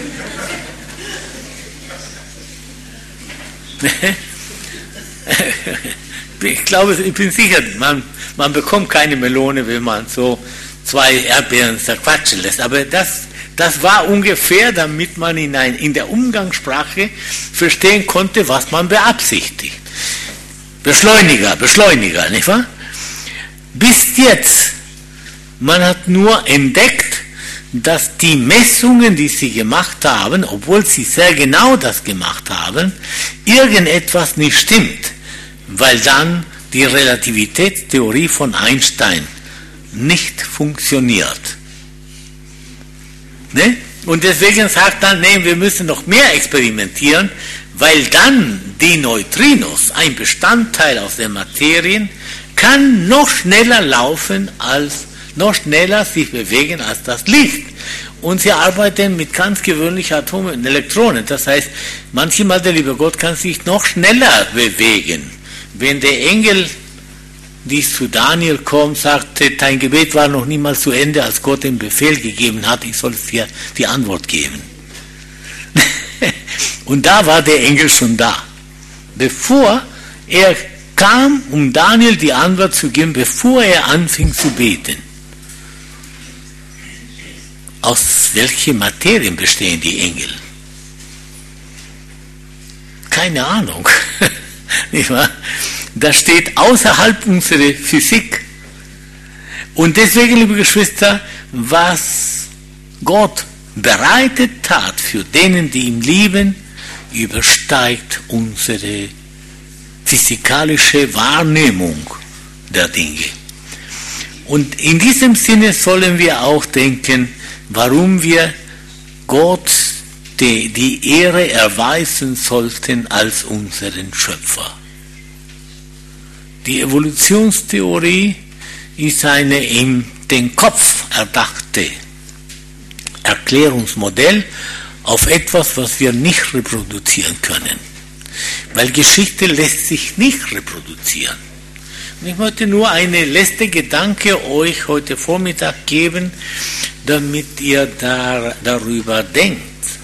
Ich glaube, ich bin sicher, man, man bekommt keine Melone, wenn man so zwei Erdbeeren zerquatschen lässt. Aber das, das war ungefähr, damit man in, ein, in der Umgangssprache verstehen konnte, was man beabsichtigt. Beschleuniger, Beschleuniger, nicht wahr? Bis jetzt, man hat nur entdeckt, dass die Messungen, die sie gemacht haben, obwohl sie sehr genau das gemacht haben, irgendetwas nicht stimmt, weil dann die Relativitätstheorie von Einstein nicht funktioniert. Ne? Und deswegen sagt dann, nee, wir müssen noch mehr experimentieren, weil dann die Neutrinos, ein Bestandteil aus der Materie, kann noch schneller laufen als, noch schneller sich bewegen als das Licht. Und sie arbeiten mit ganz gewöhnlichen Atomen und Elektronen. Das heißt, manchmal der liebe Gott kann sich noch schneller bewegen. Wenn der Engel, die zu Daniel kommt, sagte, dein Gebet war noch niemals zu Ende, als Gott den Befehl gegeben hat, ich soll dir die Antwort geben. Und da war der Engel schon da. Bevor er kam, um Daniel die Antwort zu geben, bevor er anfing zu beten. Aus welchen Materien bestehen die Engel? Keine Ahnung. Nicht wahr? Das steht außerhalb unserer Physik. Und deswegen, liebe Geschwister, was Gott bereitet hat für denen, die ihn lieben, übersteigt unsere physikalische Wahrnehmung der Dinge. Und in diesem Sinne sollen wir auch denken, warum wir Gott die, die Ehre erweisen sollten als unseren Schöpfer. Die Evolutionstheorie ist eine in den Kopf erdachte Erklärungsmodell auf etwas, was wir nicht reproduzieren können. Weil Geschichte lässt sich nicht reproduzieren. Und ich möchte nur eine letzte Gedanke euch heute Vormittag geben, damit ihr da, darüber denkt.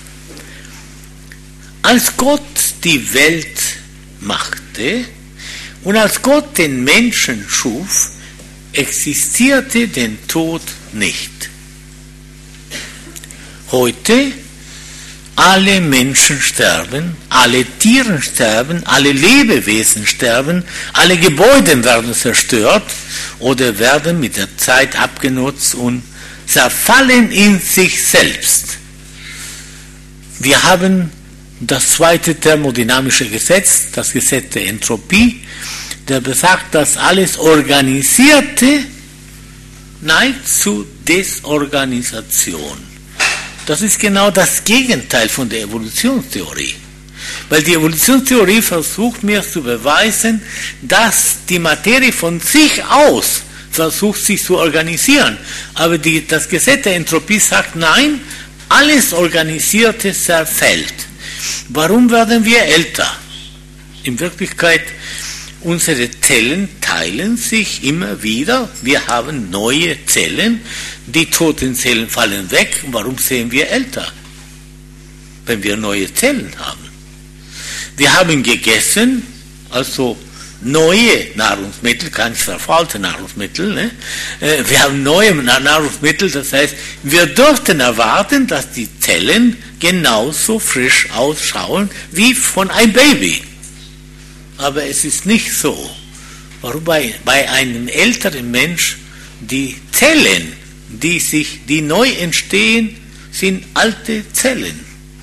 Als Gott die Welt machte und als Gott den Menschen schuf, existierte den Tod nicht. Heute, alle Menschen sterben, alle Tiere sterben, alle Lebewesen sterben, alle Gebäude werden zerstört oder werden mit der Zeit abgenutzt und zerfallen in sich selbst. Wir haben das zweite thermodynamische Gesetz, das Gesetz der Entropie, der besagt, dass alles Organisierte neigt zu Desorganisation. Das ist genau das Gegenteil von der Evolutionstheorie. Weil die Evolutionstheorie versucht mir zu beweisen, dass die Materie von sich aus versucht, sich zu organisieren. Aber die, das Gesetz der Entropie sagt, nein, alles Organisierte zerfällt. Warum werden wir älter? In Wirklichkeit, unsere Zellen teilen sich immer wieder. Wir haben neue Zellen. Die toten Zellen fallen weg. Warum sehen wir älter? Wenn wir neue Zellen haben. Wir haben gegessen, also neue Nahrungsmittel, keine verfaulte Nahrungsmittel. Ne? Wir haben neue Nahrungsmittel, das heißt, wir dürften erwarten, dass die Zellen genauso frisch ausschauen wie von einem Baby. Aber es ist nicht so. Warum bei, bei einem älteren Mensch die Zellen, die, sich, die neu entstehen, sind alte Zellen.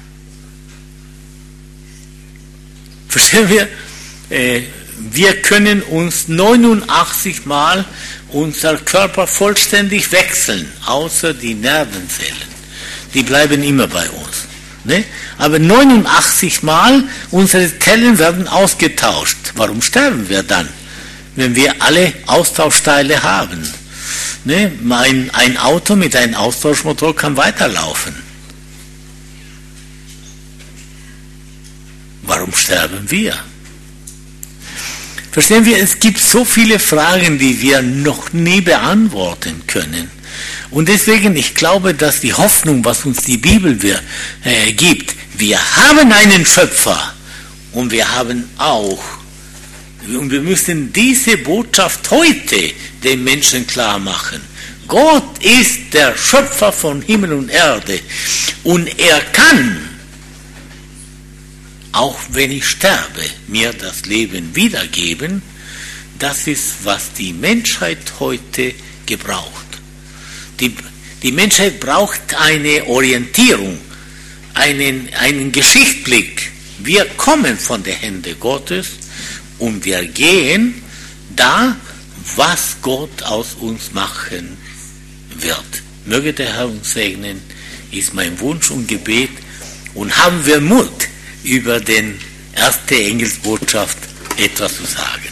Verstehen wir? Äh, wir können uns neunundachtzig Mal unser Körper vollständig wechseln, außer die Nervenzellen. Die bleiben immer bei uns. Ne? Aber neunundachtzig Mal unsere Zellen werden ausgetauscht. Warum sterben wir dann, wenn wir alle Austauschteile haben? Ne? Ein, ein Auto mit einem Austauschmotor kann weiterlaufen. Warum sterben wir? Verstehen wir, es gibt so viele Fragen, die wir noch nie beantworten können. Und deswegen, ich glaube, dass die Hoffnung, was uns die Bibel wir, äh, gibt, wir haben einen Schöpfer und wir haben auch, und wir müssen diese Botschaft heute den Menschen klar machen. Gott ist der Schöpfer von Himmel und Erde und er kann, auch wenn ich sterbe, mir das Leben wiedergeben. Das ist, was die Menschheit heute gebraucht. Die, die Menschheit braucht eine Orientierung, einen, einen Geschichtsblick. Wir kommen von den Händen Gottes und wir gehen da, was Gott aus uns machen wird. Möge der Herr uns segnen, ist mein Wunsch und Gebet, und haben wir Mut, über den erste Engelsbotschaft etwas zu sagen.